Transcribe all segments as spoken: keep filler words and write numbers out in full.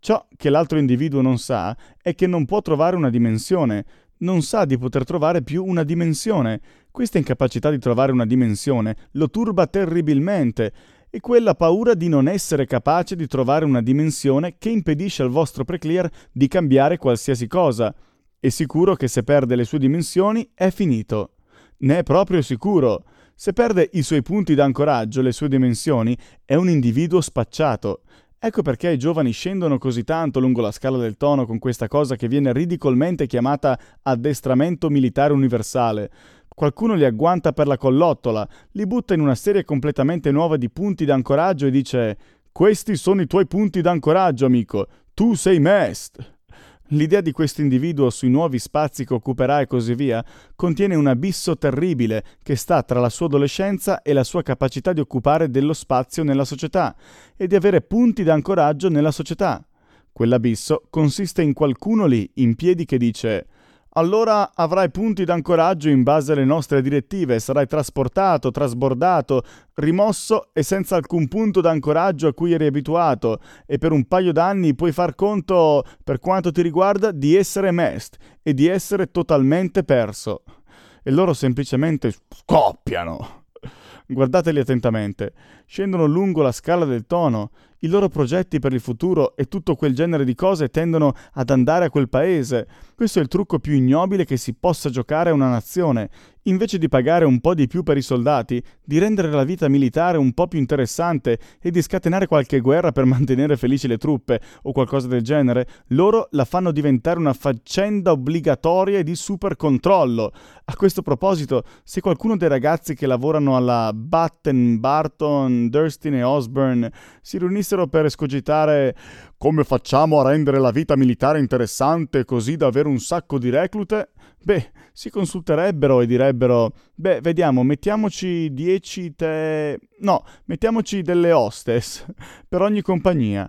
Ciò che l'altro individuo non sa è che non può trovare una dimensione, non sa di poter trovare più una dimensione. Questa incapacità di trovare una dimensione lo turba terribilmente, e quella paura di non essere capace di trovare una dimensione che impedisce al vostro preclear di cambiare qualsiasi cosa. È sicuro che se perde le sue dimensioni è finito. Ne è proprio sicuro. Se perde i suoi punti d'ancoraggio, le sue dimensioni, è un individuo spacciato. Ecco perché i giovani scendono così tanto lungo la scala del tono con questa cosa che viene ridicolmente chiamata addestramento militare universale. Qualcuno li agguanta per la collottola, li butta in una serie completamente nuova di punti d'ancoraggio e dice: «Questi sono i tuoi punti d'ancoraggio, amico. Tu sei Mest». L'idea di questo individuo sui nuovi spazi che occuperà e così via contiene un abisso terribile che sta tra la sua adolescenza e la sua capacità di occupare dello spazio nella società e di avere punti d'ancoraggio nella società. Quell'abisso consiste in qualcuno lì in piedi che dice: «Allora avrai punti d'ancoraggio in base alle nostre direttive, sarai trasportato, trasbordato, rimosso e senza alcun punto d'ancoraggio a cui eri abituato, e per un paio d'anni puoi far conto, per quanto ti riguarda, di essere Mest e di essere totalmente perso». E loro semplicemente scoppiano. Guardateli attentamente. Scendono lungo la scala del tono. I loro progetti per il futuro e tutto quel genere di cose tendono ad andare a quel paese. Questo è il trucco più ignobile che si possa giocare a una nazione. Invece di pagare un po' di più per i soldati, di rendere la vita militare un po' più interessante e di scatenare qualche guerra per mantenere felici le truppe o qualcosa del genere, loro la fanno diventare una faccenda obbligatoria e di super controllo. A questo proposito, se qualcuno dei ragazzi che lavorano alla Batten, Barton, Durstin e Osborne si riunissero per escogitare come facciamo a rendere la vita militare interessante così da avere un sacco di reclute, beh, si consulterebbero e direbbero: beh, vediamo, mettiamoci dieci te... no, mettiamoci delle hostess per ogni compagnia.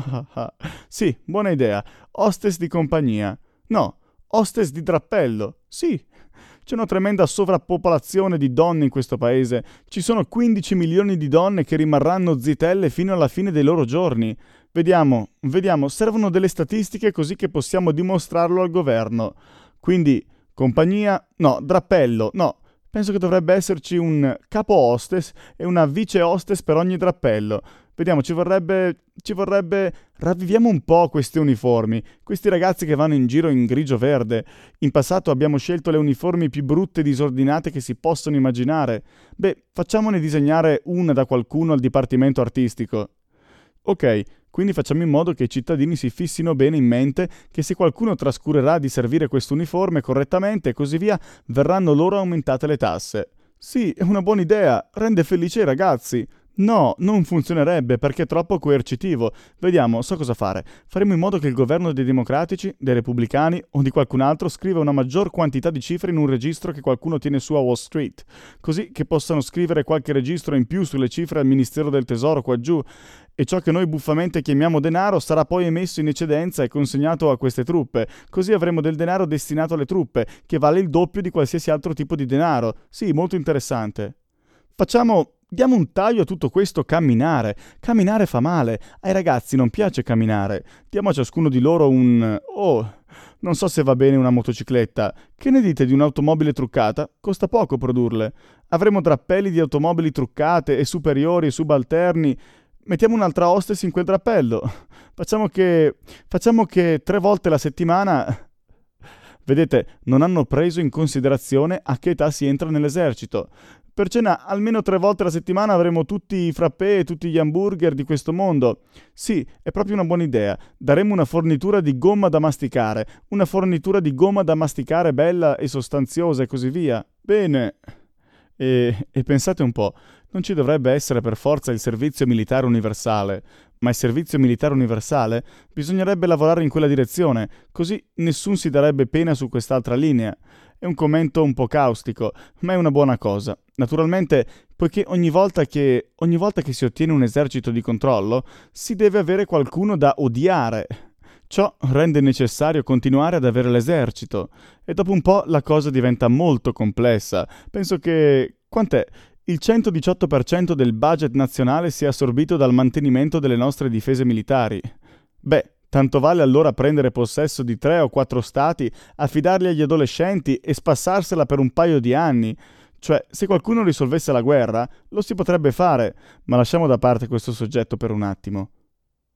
Sì, buona idea, hostess di compagnia. No, hostess di drappello. Sì. C'è una tremenda sovrappopolazione di donne in questo paese. Ci sono quindici milioni di donne che rimarranno zitelle fino alla fine dei loro giorni. Vediamo, vediamo, servono delle statistiche così che possiamo dimostrarlo al governo. Quindi, compagnia, no, drappello, no. Penso che dovrebbe esserci un capo hostess e una vice hostess per ogni drappello. Vediamo, ci vorrebbe... ci vorrebbe... Ravviviamo un po' questi uniformi, questi ragazzi che vanno in giro in grigio-verde. In passato abbiamo scelto le uniformi più brutte e disordinate che si possono immaginare. Beh, facciamone disegnare una da qualcuno al dipartimento artistico. Ok, quindi facciamo in modo che i cittadini si fissino bene in mente che se qualcuno trascurerà di servire questo uniforme correttamente e così via, verranno loro aumentate le tasse. Sì, è una buona idea, rende felice i ragazzi. No, non funzionerebbe perché è troppo coercitivo. Vediamo, so cosa fare. Faremo in modo che il governo dei democratici, dei repubblicani o di qualcun altro scriva una maggior quantità di cifre in un registro che qualcuno tiene su a Wall Street, così che possano scrivere qualche registro in più sulle cifre al Ministero del Tesoro qua giù, e ciò che noi buffamente chiamiamo denaro sarà poi emesso in eccedenza e consegnato a queste truppe. Così avremo del denaro destinato alle truppe, che vale il doppio di qualsiasi altro tipo di denaro. Sì, molto interessante. Facciamo... Diamo un taglio a tutto questo camminare. Camminare fa male. Ai ragazzi non piace camminare. Diamo a ciascuno di loro un... Oh, non so se va bene una motocicletta. Che ne dite di un'automobile truccata? Costa poco produrle. Avremo drappelli di automobili truccate e superiori e subalterni. Mettiamo un'altra hostess in quel drappello. Facciamo che... Facciamo che tre volte la settimana... Vedete, non hanno preso in considerazione a che età si entra nell'esercito. Per cena almeno tre volte alla settimana avremo tutti i frappè e tutti gli hamburger di questo mondo. Sì, è proprio una buona idea. Daremo una fornitura di gomma da masticare, una fornitura di gomma da masticare bella e sostanziosa e così via. Bene. E, e pensate un po', non ci dovrebbe essere per forza il servizio militare universale, ma il servizio militare universale bisognerebbe lavorare in quella direzione, così nessun si darebbe pena su quest'altra linea. È un commento un po' caustico, ma è una buona cosa. Naturalmente, poiché ogni volta che ogni volta che si ottiene un esercito di controllo, si deve avere qualcuno da odiare. Ciò rende necessario continuare ad avere l'esercito, e dopo un po' la cosa diventa molto complessa. Penso che... quant'è? Il centodiciotto per cento del budget nazionale sia assorbito dal mantenimento delle nostre difese militari. Beh, Tanto vale allora prendere possesso di tre o quattro stati, affidarli agli adolescenti e spassarsela per un paio di anni. Cioè, se qualcuno risolvesse la guerra, lo si potrebbe fare, ma lasciamo da parte questo soggetto per un attimo.